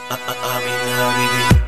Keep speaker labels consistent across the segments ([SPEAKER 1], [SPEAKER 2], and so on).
[SPEAKER 1] امین حبیبی.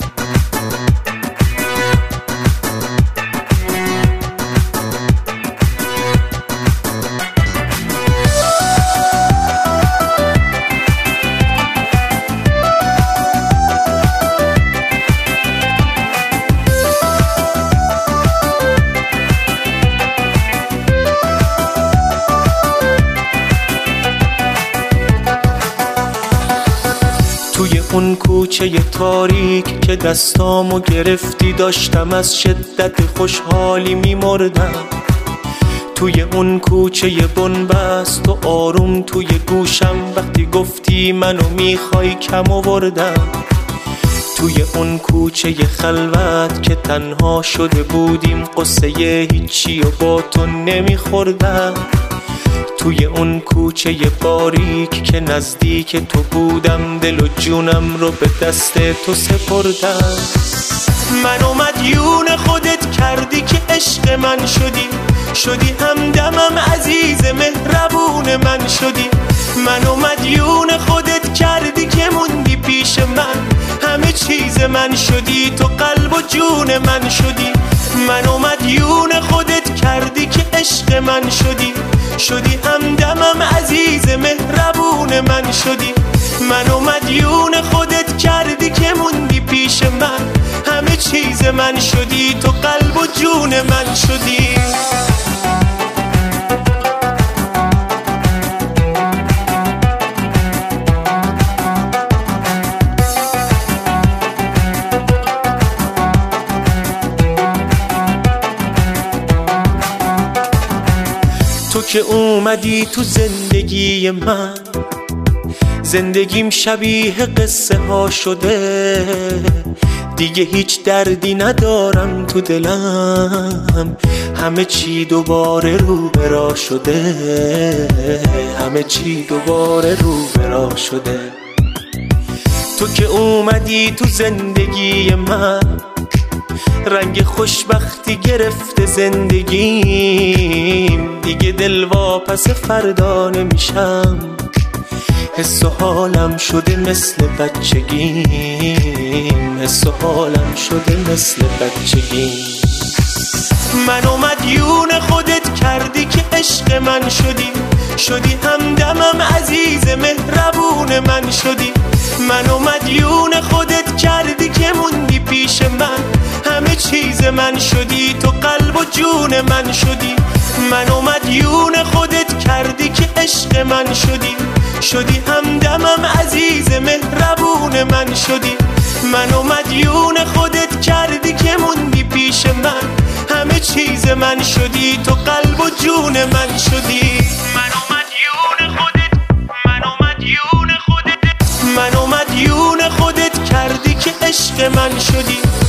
[SPEAKER 1] توی اون کوچه تاریک که دستامو گرفتی داشتم از شدت خوشحالی میمردم. توی اون کوچه بنبست و آروم توی گوشم وقتی گفتی منو میخوای کم آوردم. توی اون کوچه خلوت که تنها شده بودیم قصه هیچی و با تو نمیخوردم. توی اون کوچه باریک که نزدیک تو بودم دل و جونم رو به دست تو سپردم. منو مدیون خودت کردی که عشق من شدی همدمم عزیز مهربون من شدی. منو مدیون خودت کردی که موندی پیش من همه چیز من شدی تو قلب و جون من شدی. منو مدیون خودت کردی که عشق من شدی همدمم عزیز مهربون من شدی. منو مدیون خودت کردی که موندی پیش من همه چیز من شدی تو قلب و جون من شدی. تو که اومدی تو زندگی من زندگیم شبیه قصه ها شده. دیگه هیچ دردی ندارم تو دلم همه چی دوباره رو برا شده. همه چی دوباره رو برا شده. تو که اومدی تو زندگی من رنگ خوشبختی گرفته زندگیم. دیگه دل واپس فردا نمیشم حس و حالم شده مثل بچگیم. حس و حالم شده مثل بچگیم. منو مدیون خودت کردی که عشق من شدی همدمم عزیز مهربون من شدی. منو مدیون خودت کردی که موندی پیش من همه چیز من شدی تو قلب و جون من شدی. منو مدیون خودت کردی که عشق من شدی همدمم عزیز مهربون من شدی. منو مدیون خودت کردی که موندی پیش من همه چیز من شدی تو قلب و جون من شدی. منو مدیون خودت کردی که عشق من شدی